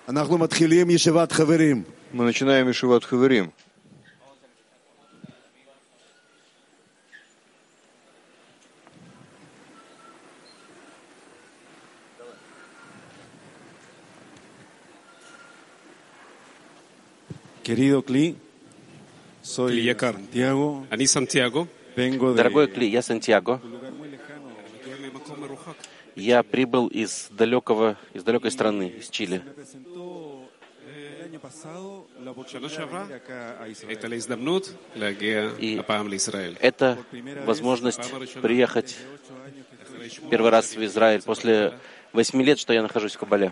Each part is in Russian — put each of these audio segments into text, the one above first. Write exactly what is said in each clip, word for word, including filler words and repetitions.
Мы начинаем Ешиват Хаверим. Querido Cli, soy Santiago. אני סנטיאגו. Дорогой Кли, я Сантьяго. Я прибыл из далекого, из далекой страны, из Чили. И это возможность приехать первый раз в Израиль после восьми лет, что я нахожусь в Кабале.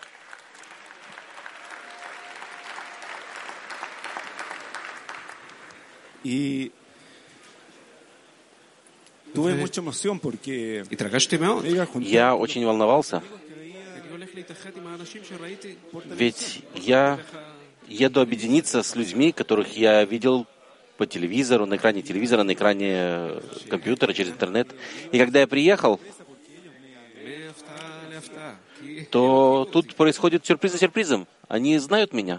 И я очень волновался, ведь я еду объединиться с людьми, которых я видел по телевизору, на экране телевизора, на экране компьютера, через интернет. И когда я приехал, то тут происходит сюрприз за сюрпризом. Они знают меня.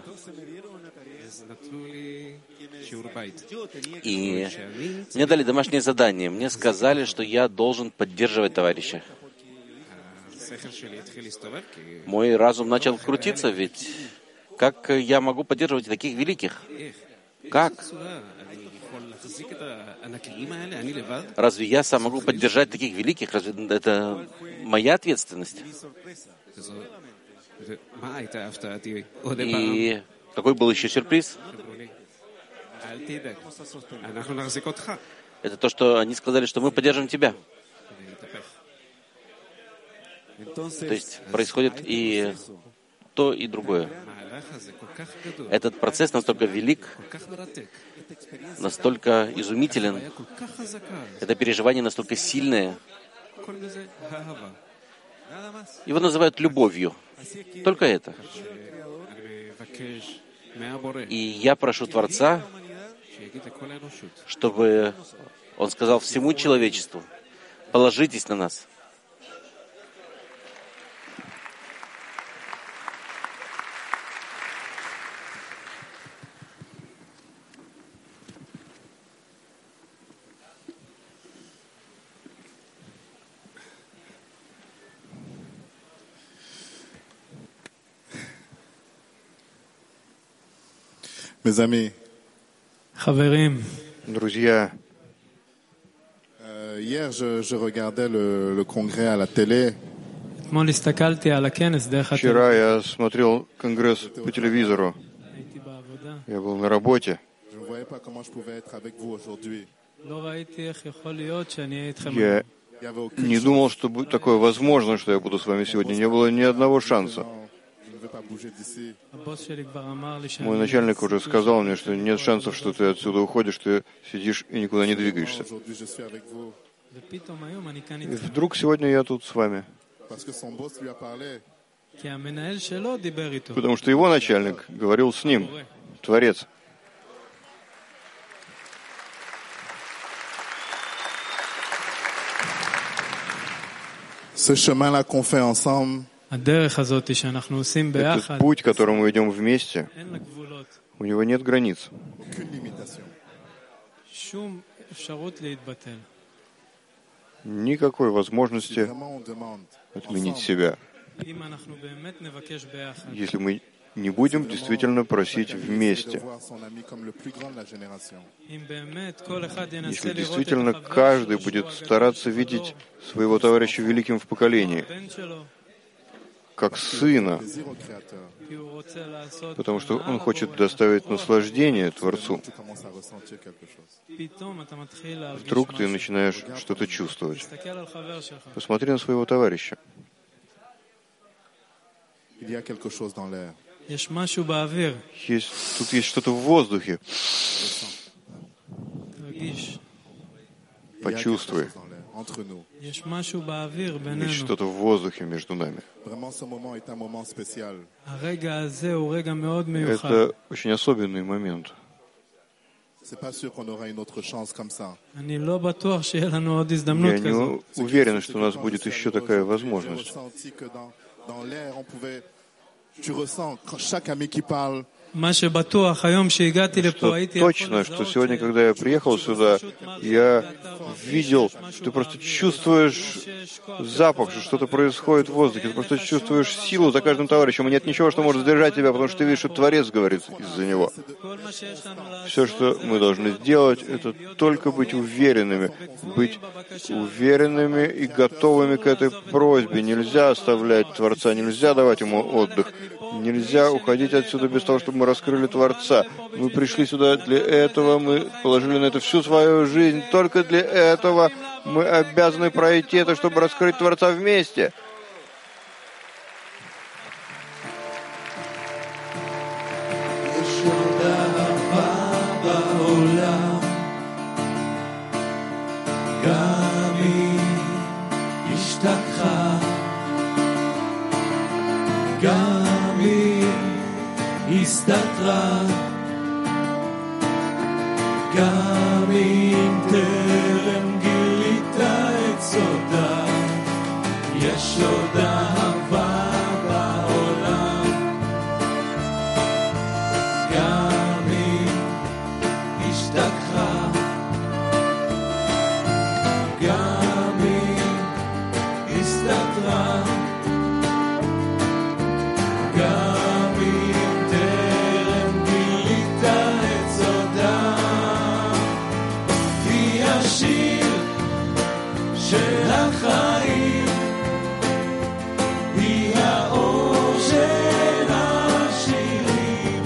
И мне дали домашнее задание. Мне сказали, что я должен поддерживать товарища. Мой разум начал крутиться, ведь как я могу поддерживать таких великих? Как? Разве я сам могу поддержать таких великих? Разве это моя ответственность? И какой был еще сюрприз? Это то, что они сказали, что мы поддержим тебя. То есть происходит и то, и другое. Этот процесс настолько велик, настолько изумителен, это переживание настолько сильное. Его называют любовью. Только это. И я прошу Творца, чтобы Он сказал всему человечеству: положитесь на нас. Mes amis, друзья, euh, hier je, je regardais le, le congrès à la télé. Вчера я смотрел конгресс по телевизору. Я был на работе. Я не думал, что будет такое возможно, что я буду с вами сегодня. Не было ни одного шанса. Мой начальник уже сказал мне, что нет шансов, что ты отсюда уходишь, ты сидишь и никуда не двигаешься. И вдруг сегодня я тут с вами. Потому что его начальник говорил с ним, Творец. Ce chemin-là qu'on fait ensemble, этот путь, который мы идем вместе, у него нет границ. Никакой возможности отменить себя. Если мы не будем действительно просить вместе. Если действительно каждый будет стараться видеть своего товарища великим в поколении, как сына, потому что он хочет доставить наслаждение Творцу. Вдруг ты начинаешь что-то чувствовать. Посмотри на своего товарища. Есть, тут есть что-то в воздухе. Почувствуй. Есть что-то в воздухе между нами. Это очень особенный момент. Я не уверен, что у нас будет еще такая возможность. tu ressens quand chaque ami qui parle. Что точно, что сегодня, когда я приехал сюда, я видел, что ты просто чувствуешь запах, что что-то происходит в воздухе, ты просто чувствуешь силу за каждым товарищем, и нет ничего, что может сдержать тебя, потому что ты видишь, что Творец говорит из-за него. Все, что мы должны сделать, это только быть уверенными, быть уверенными и готовыми к этой просьбе. Нельзя оставлять Творца, нельзя давать ему отдых. Нельзя уходить отсюда без того, чтобы мы раскрыли Творца. Мы пришли сюда для этого, мы положили на это всю свою жизнь. Только для этого мы обязаны пройти это, чтобы раскрыть Творца вместе. הסתתרה גם אם טרם גילית את סודה יש עוד אהבה בעולם גם אם השתכחה גם אם הסתתרה גם של החיים היא האור של השירים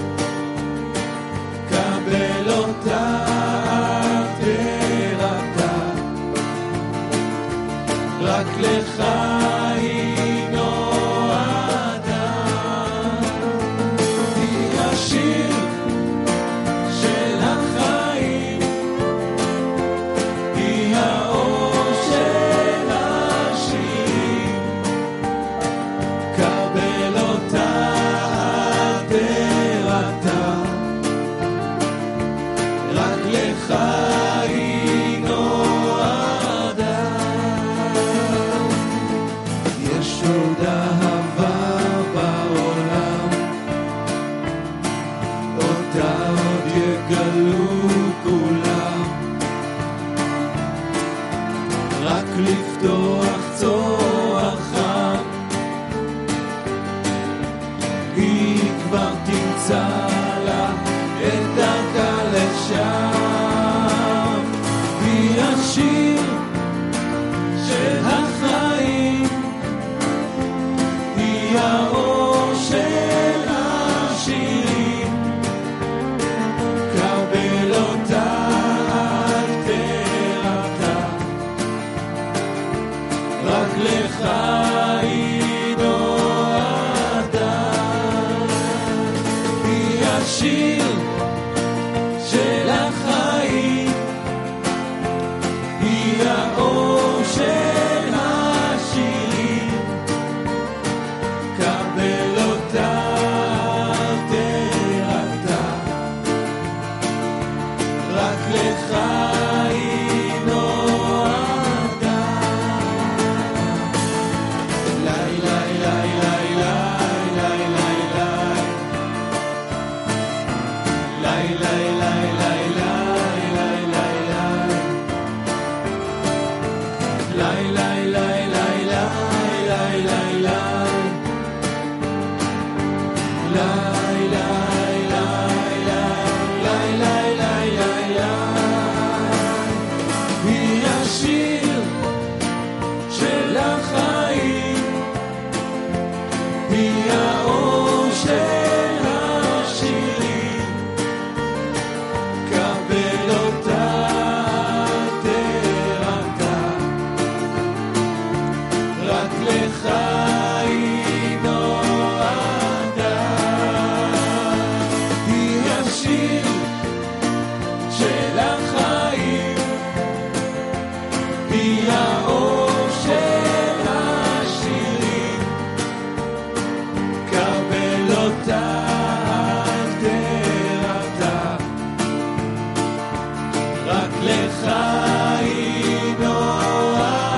קבל אותה תרתה רק לך היא נועדה היא השיר של החיים היא האור לפתוח צוהר חם היא כבר תמצא לה את דרכה לשם היא השיר של החיים היא האור של השירים קבל אותה לך היא נועדה היא השיר של החיים היא האור של השירים קבל אותה תרתה רק לך היא נועדה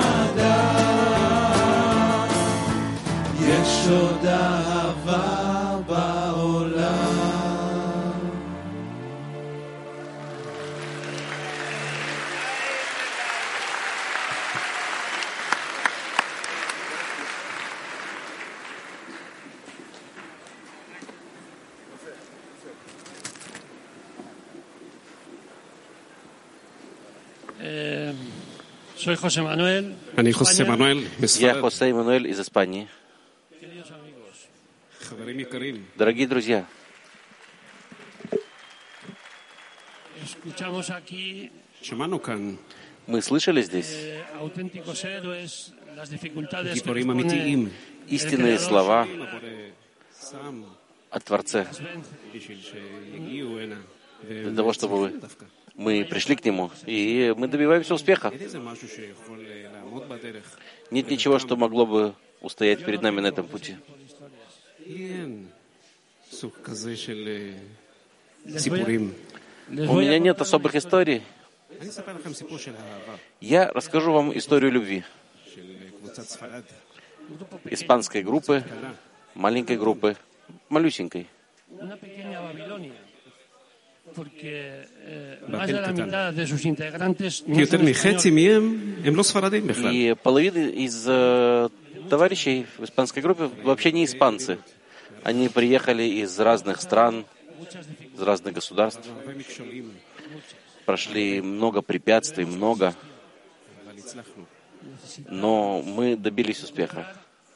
יש עוד אהבה Soy José Manuel. אני חוסה מנואל Я מספרד. Хосе Эммануэль из Испании. חברים יקרים, Дорогие друзья, Escuchamos aquí שמענו כאן мы слышали здесь eh, auténticos héroes, las dificultades que גיבורים expone אמיתיים. истинные слова הבורא שם о Творце, בשביל שיגיעו הנה. для того, чтобы вы- мы пришли к Нему, и мы добиваемся успеха. אין איזה משהו שיכול אה, לעמוד בדרך. Нет ничего, что могло бы устоять перед нами на этом пути. אין סוג כזה של אה, Les voy a- סיפורים. les У voy a меня нет contar особых una историй. אני אספר לכם סיפור של אהבה, Я расскажу вам историю любви של אה, קבוצת ספרד. испанской группы, маленькой группы, малюсенькой. una pequeña Babilonia, porque eh, Babel más de la קטן. mitad de sus integrantes no כי יותר son מחצי españoles. מהם הם לא ספרדים בכלל. И половина из э, товарищей в испанской группе вообще не испанцы. Они приехали из разных стран, из разных государств, הרבה מכשולים, прошли много препятствий, много, אבל הצלחנו. но мы добились успеха.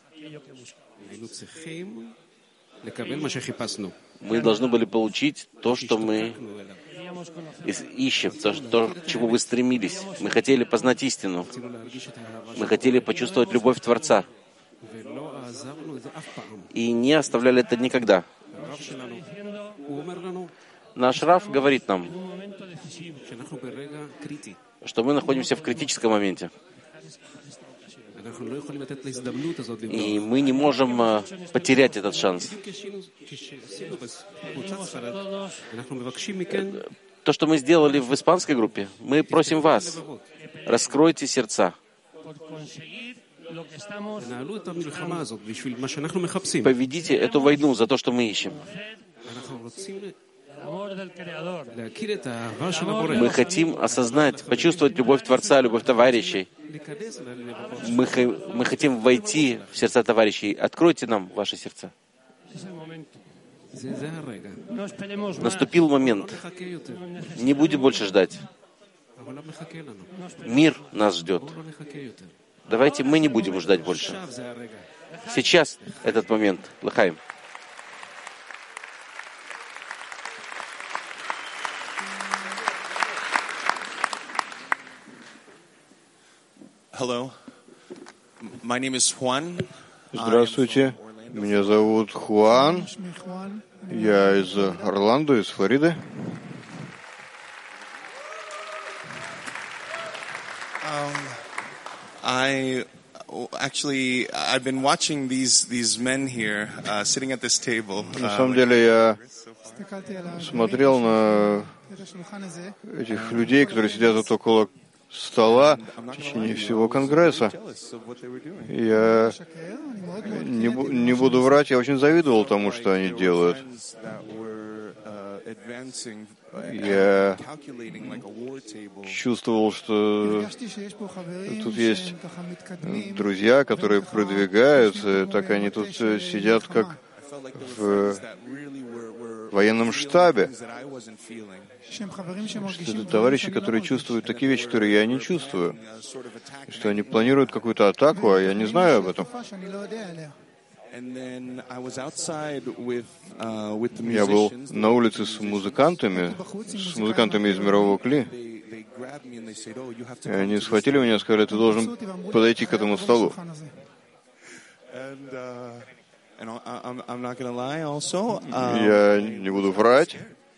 היינו צריכים לקבל מה שחיפשנו. Мы должны были получить то, что мы השתוקקנו אליו. ис- ищем, то, что- то, к чему вы стремились. Мы хотели познать истину, רצינו להרגיש את האהבה мы хотели почувствовать любовь Творца, ולא עזבנו את זה אף פעם. и не оставляли это никогда. הרב שלנו, הוא אומר לנו Наш Раф говорит нам, Un momento decisivo. שאנחנו ברגע קריטי. что мы находимся в критическом моменте, אנחנו לא יכולים לתת להזדמנות הזאת לברוח. и мы не можем э, потерять этот шанс. כשעשינו- כשעשינו בקבוצת ספרד, אנחנו מבקשים מכן То, что мы сделали в испанской группе, мы просим вас, раскройте сердца, Por conseguir lo que estamos נעלו את המלחמה הזאת בשביל מה שאנחנו מחפשים. поведите эту войну за то, что мы ищем. אנחנו רוצים el amor del Creador, להכיר את האהבה של הבורא. Мы хотим осознать, почувствовать любовь Творца, любовь товарищей. להיכנס ללבבות. Мы, х- мы хотим войти в сердца товарищей. Откройте нам ваши сердца. es el momento. זה זה הרגע. No esperemos más. Наступил момент. נחכה יותר. Не будем больше ждать. העולם מחכה לנו. Мир нас ждет. בואו לא נחכה יותר. Давайте мы не будем ждать больше. עכשיו זה הרגע. Сейчас этот момент. Лыхаем. Hello. My name is Juan. Здравствуйте, меня зовут Хуан, я из Орландо, из Флориды. Um, I oh, actually I've been watching these these men here uh, sitting at this table. На uh, самом деле я смотрел на этих людей, которые сидят тут около стола в течение всего Конгресса. jealous of what they were doing. Я не, бу- не буду врать, я очень завидовал тому, что они делают. Friends that were uh, advancing, uh, Я calculating like a war table. чувствовал, что тут есть друзья, которые продвигаются, так они тут э, сидят как I felt like there в were friends that really were, were военном штабе. things that I wasn't feeling. Что это товарищи, которые чувствуют такие вещи, которые я не чувствую. Uh, sort of attack. Что они планируют какую-то атаку, а я не знаю об этом. And then I was outside with uh, with the Я был musicians. на улице с музыкантами, с музыкантами из мирового кли, They, they grabbed me and they said, "Oh, you have to и come они to this схватили меня и сказали, ты должен подойти к этому столу. And uh, and I, I'm I'm not gonna lie. Also, um, Я не буду врать,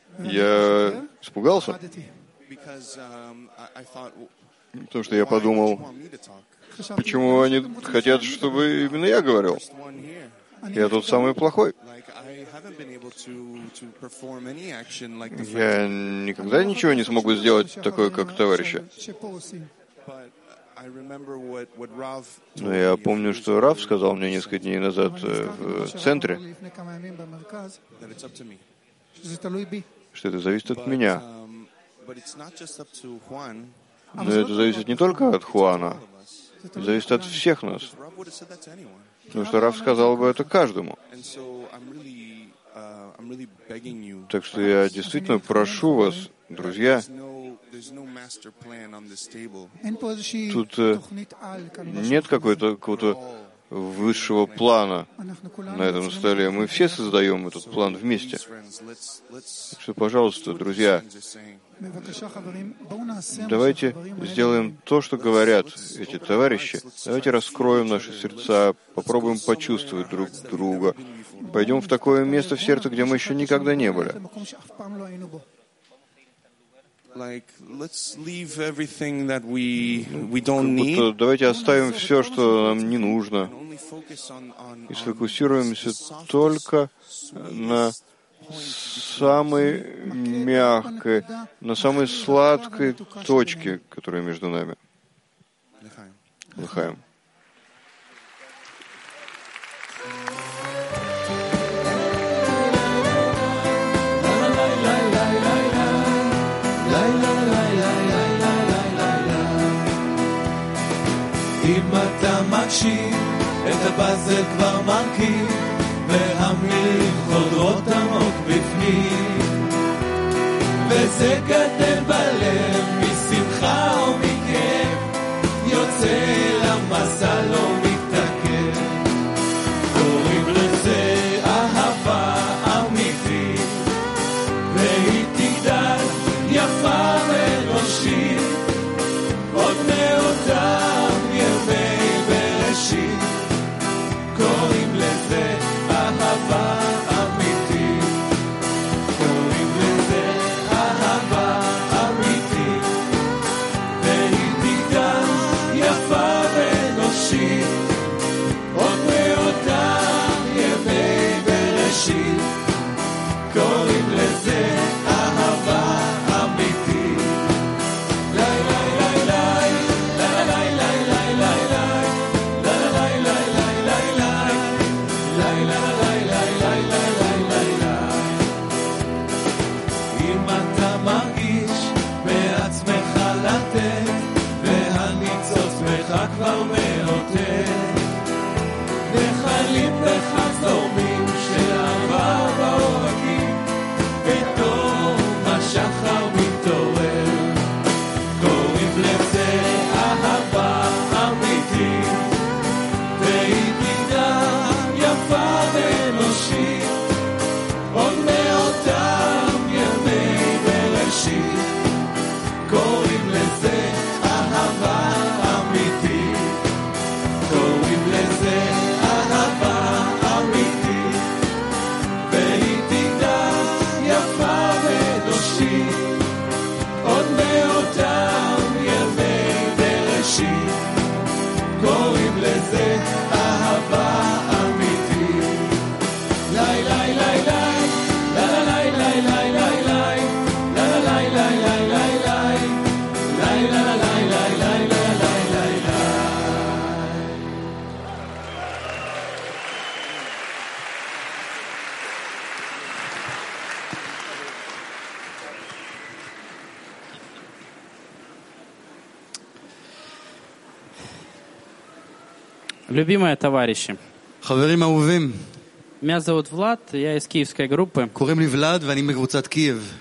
я испугался, because um, I, I thought, well, потому что я подумал, want me to talk? почему они хотят, чтобы именно я говорил. Just one here. Я тут самый плохой. Like I haven't been able to to perform any action like the Я никогда ничего не смогу сделать такое, как товарищи. But I remember what what Rav told Но я me помню, что Раф сказал мне несколько дней назад э, в центре, that it's up to me. что это зависит от меня. Um, but it's not just up to Juan. Но это зависит не только от Хуана, All of us. это зависит от всех нас. Rav would have said that to anyone. Потому что Раф сказал бы это каждому. And so I'm really uh, I'm really begging you. Так что я действительно прошу вас, друзья, There's no there's Тут э, нет какой-то какого-то высшего плана на этом столе. Мы все создаем этот план вместе. Так что, пожалуйста, друзья, давайте сделаем то, что говорят эти товарищи. Давайте раскроем наши сердца, попробуем почувствовать друг друга. Пойдем в такое место в сердце, где мы еще никогда не были. Like, let's leave everything that we we don't Как будто need. давайте оставим все, что нам не нужно, и сфокусируемся только на самой мягкой, на самой сладкой точке, которая между нами. Лахаим. אם אתה מקשיב, את הפאזל כבר מרכיב, והמילים חודרות עמוק בפנים, וזה גדל בלב משמחה או מכאב, יוצא למסע לא מתעכב, קוראים לזה אהבה אמיתית, והיא תגדל יפה ואנושית, עוד מאותם ימי בראשית, קוראים לזה אהבה אמיתית, קוראים לזה אהבה אמיתית, והיא תגדל יפה ואנושית, עוד מאותם ימי בראשית, קוראים לזה אהבה אמיתית. אם אתה מרגיש בעצמך לתת, והניצוץ בך כבר מאותת, נחלים בך זורמים של אהבה בעורקים, פתאום השחר מתעורר, קוראים לזה אהבה אמיתית, והיא תגדל יפה ואנושית, עוד מאותם ימי בראשית, קוראים לזה אהבה אמיתית, קוראים לזה אהבה אמיתית, והיא תגדל יפה ואנושית, עוד מאותם ימי בראשית, קוראים לזה אהבה אמיתית. לי לי לי לי לי לי לי לי לי לי לי לי לי לי לי לי לי. Любимые товарищи, חברים אהובים, меня зовут Влад, я из киевской группы. קוראים לי ולד ואני מקבוצת קייב.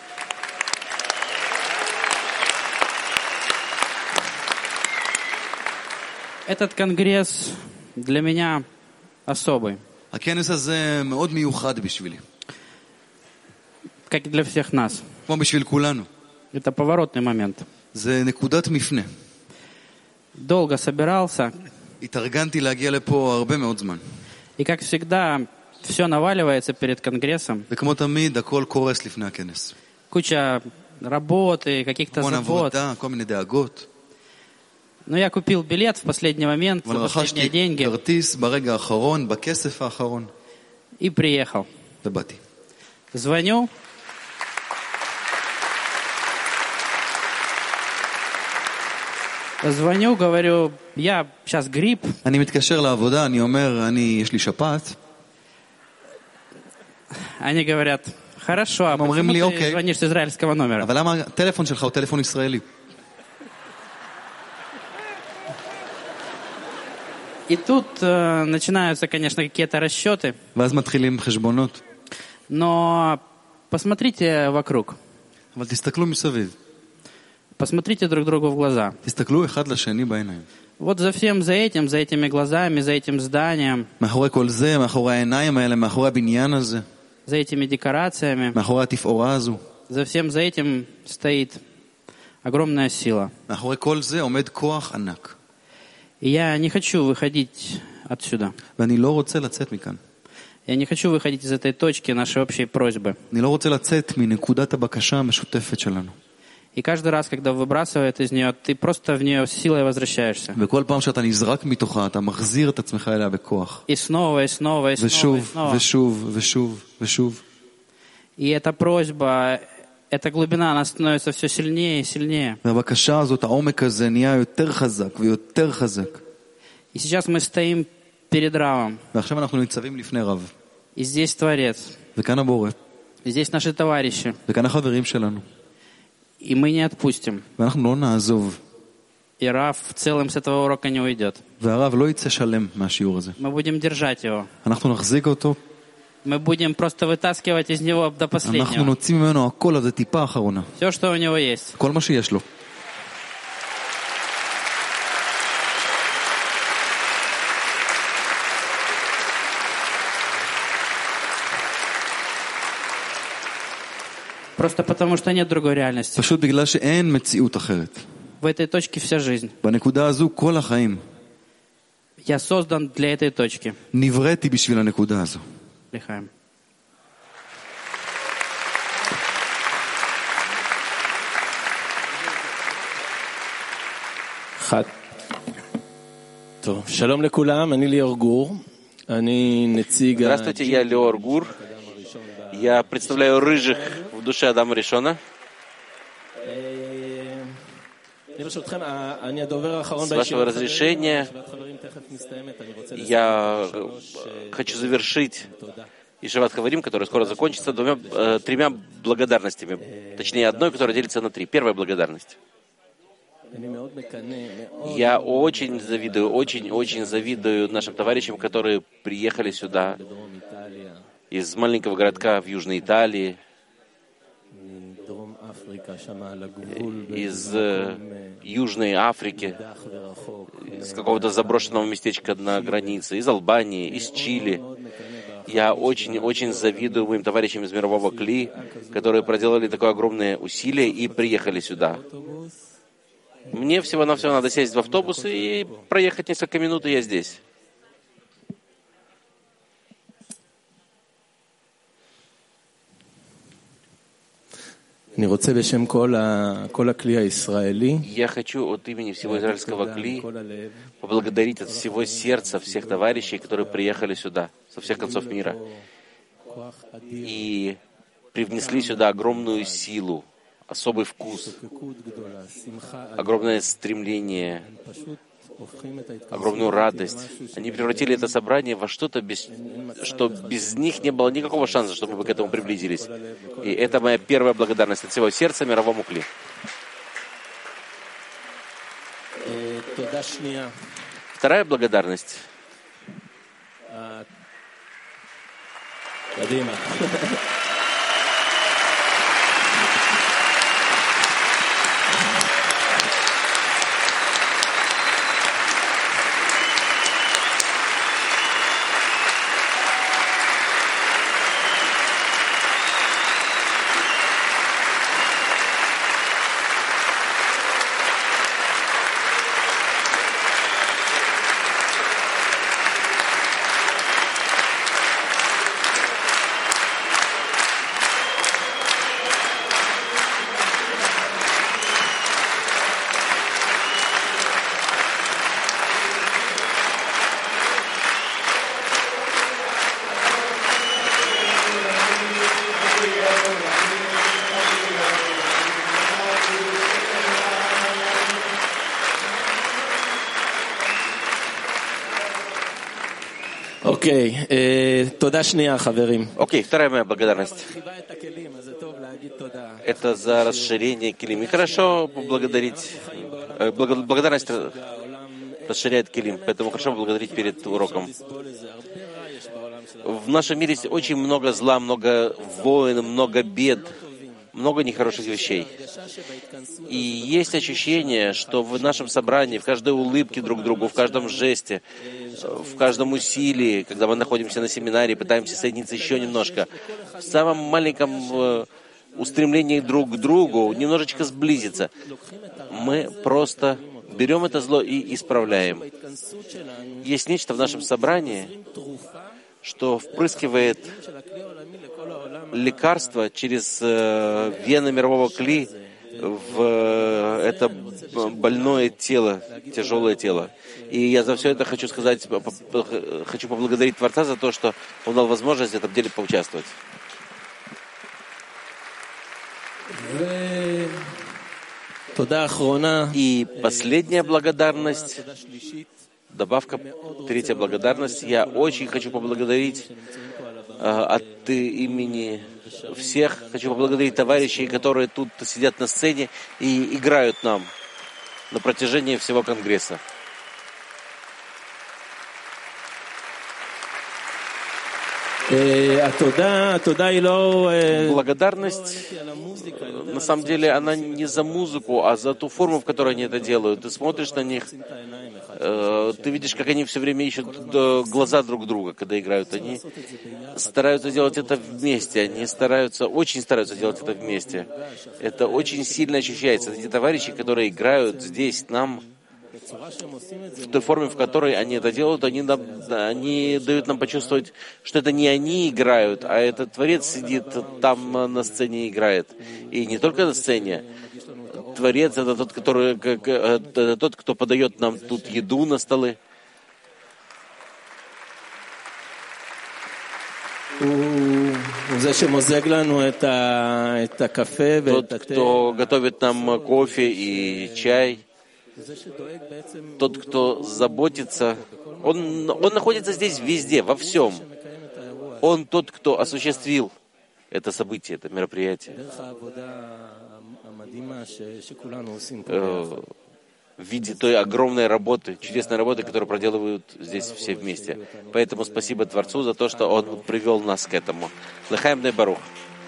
Этот конгресс для меня особый, הכנס הזה מאוד מיוחד בשבילי, как и для всех нас. כמו בשביל כולנו. Это поворотный момент. זה נקודת מפנה. Долго собирался, התארגנתי להגיע לפה הרבה מאוד זמן. и, как всегда, все наваливается перед конгрессом. וכמו תמיד, הכל קורס לפני הכנס. Куча работы, каких-то המון забот. עבודה, כל מיני דאגות. Но я купил билет в последний момент, אבל за последние רכשתי деньги, כרטיס ברגע האחרון, בכסף האחרון, и приехал. ובאתי. Звоню. Звоню, говорю, я сейчас грипп. אני מתקשר לעבודה, אני אומר, אני, יש לי שפעת. Они говорят, хорошо, а הם אומרים почему לי, ты אוקיי. звонишь с израильского номера? אבל למה הטלפון שלך הוא טלפון ישראלי? И тут э, начинаются, конечно, какие-то расчеты, ואז מתחילים חשבונות. но посмотрите вокруг. אבל תסתכלו מסביב. Посмотрите друг другу в глаза. תסתכלו אחד לשני בעיניים. Вот за всем за этим, за этими глазами, за этим зданием, מאחורי כל זה, מאחורי העיניים האלה, מאחורי הבניין הזה, за этими декорациями, מאחורי התפאורה הזו, за всем за этим стоит огромная сила. מאחורי כל זה עומד כוח ענק. И я не хочу выходить отсюда. ואני לא רוצה לצאת מכאן. Я не хочу выходить из этой точки нашей общей просьбы. אני לא רוצה לצאת מנקודת הבקשה המשותפת שלנו. И каждый раз, когда выбрасывает из нее, ты просто в нее силой возвращаешься. וכל פעם שאתה נזרק מתוכה, אתה מחזיר את עצמך אליה בכוח. И снова, и снова, и снова, и ושוב, снова. ושוב, ושוב, ושוב. И эта просьба, эта глубина, она становится все сильнее и сильнее. והבקשה הזאת, העומק הזה, נהיה יותר חזק ויותר חזק. И сейчас мы стоим перед Равом. ועכשיו אנחנו ניצבים לפני רב. И здесь Творец. וכאן הבורא. И здесь наши товарищи. וכאן החברים שלנו. И мы не отпустим. ואנחנו לא נעזוב. И Рав в целом с этого урока не уйдет. והרב לא יצא שלם מהשיעור הזה. Мы будем держать его. אנחנו נחזיק אותו. Мы будем просто вытаскивать из него до אנחנו последнего. נוציא ממנו הכל עד הטיפה האחרונה. Все, что у него есть. כל מה שיש לו. Просто потому, что нет другой реальности. פשוט בגלל שאין מציאות אחרת. В этой точке вся жизнь. בנקודה הזו כל החיים. Я создан для этой точки. נבראתי בשביל הנקודה הזו. Лихаем. אחד. טוב, שלום לכולם, אני ליאור גור. אני נציג... Здравствуйте, я Леор Гур. Я представляю рыжих в душе Адама Ришона. С вашего разрешения я хочу завершить Ишеват Хаварим, который скоро закончится, двумя, э, тремя благодарностями. Точнее, одной, которая делится на три. Первая благодарность. Я очень завидую, очень-очень завидую нашим товарищам, которые приехали сюда из маленького городка в Южной Италии, из э, Южной Африки, из какого-то заброшенного местечка на границе, из Албании, из Чили. Я очень-очень завидую моим товарищам из мирового Кли, которые проделали такое огромное усилие и приехали сюда. Мне всего-навсего надо сесть в автобус и проехать несколько минут, и я здесь. אני רוצה בשם כל ה, כל הכלי הישראלי. Я хочу от имени всего израильского Кли поблагодарить от всего сердца всех товарищей, которые приехали сюда, со всех концов мира, и привнесли сюда огромную силу, особый вкус, огромное стремление, огромную радость. Они превратили это собрание во что-то, без, что без них не было никакого шанса, чтобы мы к этому приблизились. И это моя первая благодарность от всего сердца мировому Кли. Вторая благодарность. אוקיי, תודה שנייה, חברים. Окей, вторая моя благодарность. Это за расширение килим. И хорошо поблагодарить. э, благо- Благодарность расширяет килим, поэтому хорошо поблагодарить перед уроком. В нашем мире есть очень много зла, много войн, много бед, много нехороших вещей. И есть ощущение, что в нашем собрании, в каждой улыбке друг к другу, в каждом жесте, в каждом усилии, когда мы находимся на семинаре, пытаемся соединиться еще немножко, в самом маленьком устремлении друг к другу, немножечко сблизиться, мы просто берем это зло и исправляем. Есть нечто в нашем собрании, что впрыскивает лекарство через э, вены мирового кли в э, это больное тело, тяжелое тело. И я за все это хочу сказать, хочу поблагодарить Творца за то, что Он дал возможность в этом деле поучаствовать. И последняя благодарность, добавка, третья благодарность. Я очень хочу поблагодарить э, от имени всех, хочу поблагодарить товарищей, которые тут сидят на сцене и играют нам на протяжении всего Конгресса. Благодарность, на самом деле, она не за музыку, а за ту форму, в которой они это делают. Ты смотришь на них, э, ты видишь, как они все время ищут глаза друг друга, когда играют. Они стараются делать это вместе, они стараются, очень стараются делать это вместе. Это очень сильно ощущается. Эти товарищи, которые играют здесь, нам, в той форме, в которой они это делают, они, нам, они дают нам почувствовать, что это не они играют, а этот Творец сидит там на сцене и играет. И не только на сцене. Творец — это тот, который, это тот, кто подает нам тут еду на столы. Тот, кто готовит нам кофе и чай. Тот, кто заботится, он, он находится здесь везде, во всем. Он тот, кто осуществил это событие, это мероприятие. Э, в виде той огромной работы, чудесной работы, которую проделывают здесь все вместе. Поэтому спасибо Творцу за то, что Он привел нас к этому. Лехаем дей барух.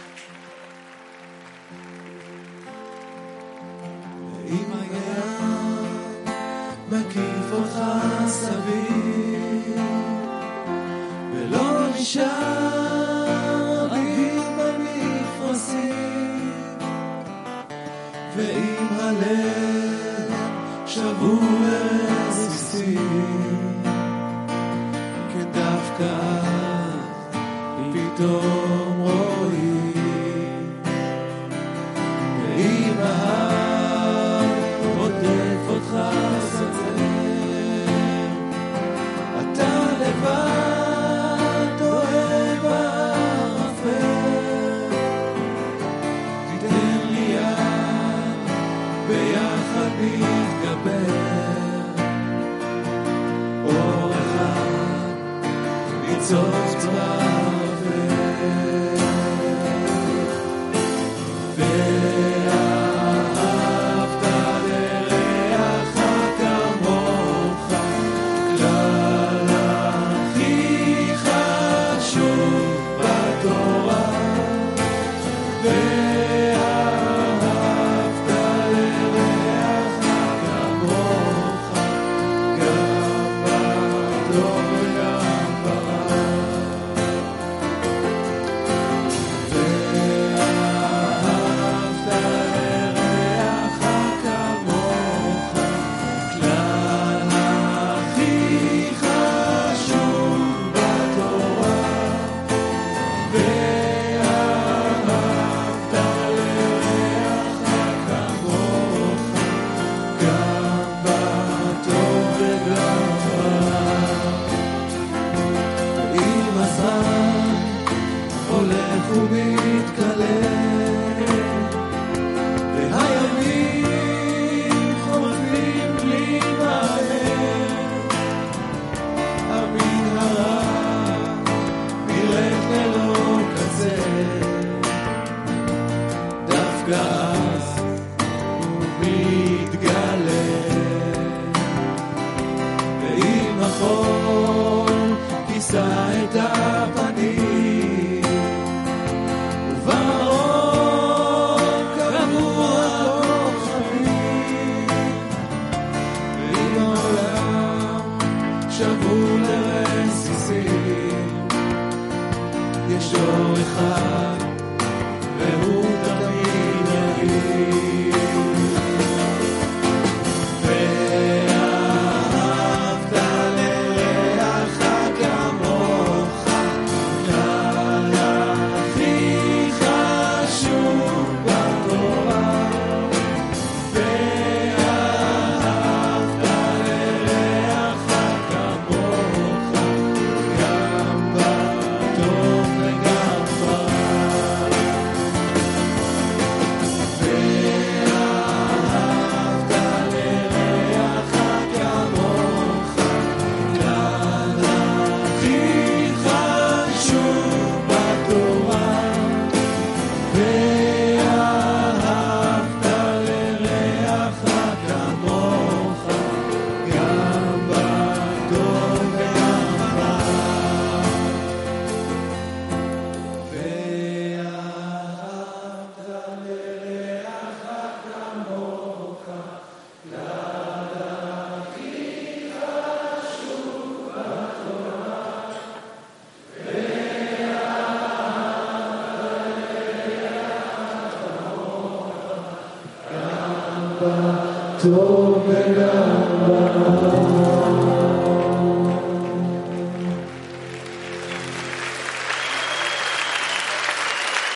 מקיף אותך סביב ולא נשאר רבים במפרשים ואם הלב שבור ורסיסים כן דווקא פתאום רואים ואם ההר עוטף אותך לבד אוהב הערפל תיתן לי יד ביחד נתגבר אור אחד ניצוץ בערפל ואהבת לרעך כמוך כלל את הפנים וברור שבו לרסיסים, יש אור אחד והוא תמיד נגיד. ואהבת לרעך כמוך, כלל הכי חשוב בתורה. טוב וגם רע.